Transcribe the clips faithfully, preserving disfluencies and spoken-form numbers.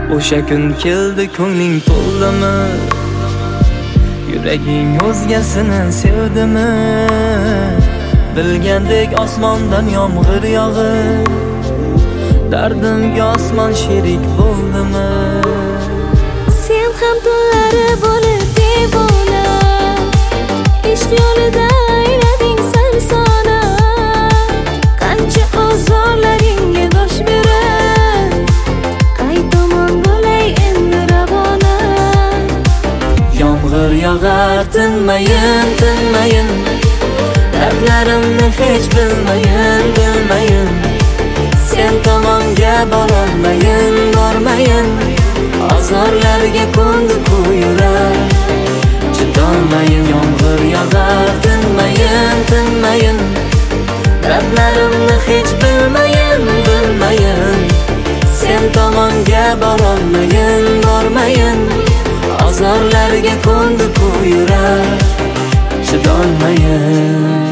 O'sha kun keldi ko'ngling to'ldimi? Yuraging o'zgasini sevdimi? Bilgandek osmondan yomg'ir yog'ib, dardimga osmon sherik bo'ldimi? Sen ham tunlari bo'lib devona, ishq yo'lida aylading sarsona. Qancha ozorlaringga dosh berib, qay tomon bo'lay endi ravona. Yomg'ir yog'ar tinmayin, tinmayin, dardlarimni hech bilmayin, bilmayin. Sen tomonga borolmayin, bormayin. Azorlarga ko'ndi-ku yurak, chidolmayin. Yomg'ir yog'ar tinmayin, tinmayin, dardlarimni hech bilmayin, bilmayin. Sen tomonga borolmayin, bormayin. Azorlarga ko'ndi-ku yurak, chidolmayin.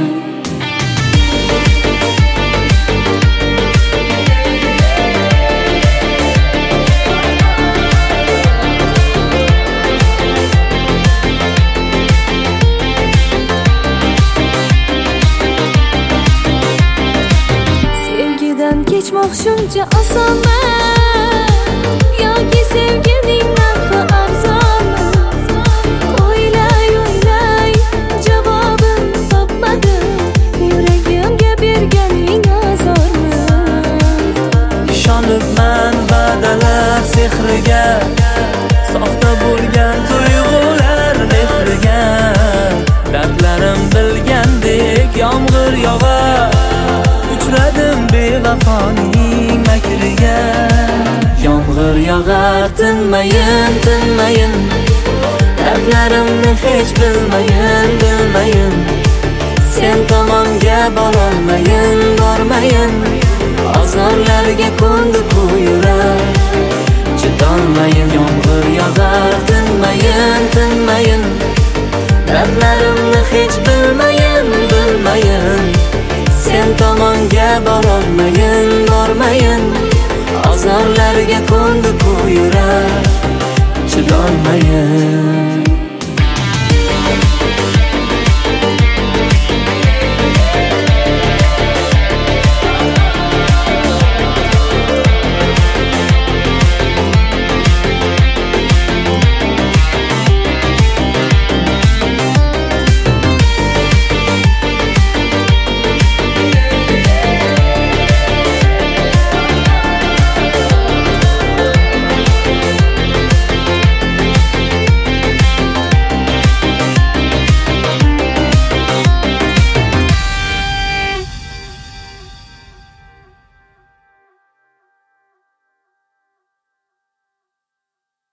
Kechmoq shuncha osonmi? Yoki sevgining narxi arzonmi? O'ylay, o'ylay, javobim topmadim. Yuragimga berganing azormi? Ishonibman va'dalar sehriga, soxta bo'lgan tuyg'ular mehriga. Dardlarim bilgandek yomg'ir yog'ar, uchradim bevafoning makriga. Yomg'ir yog'ar tinmayin, tinmayin, dardlarimni hech bilmayin, bilmayin. Sen tomonga borolmayin, bormayin. Azorlarga ko'ndi-ku yurak, chidolmayin. Yomg'ir yog'ar tinmayin, tinmayin, dardlarimni hech bilmayin, bilmayin. Sen tomonga borolmayin, bormayin. Azorlarga ko'ndi-ku yurak, chidolmayin.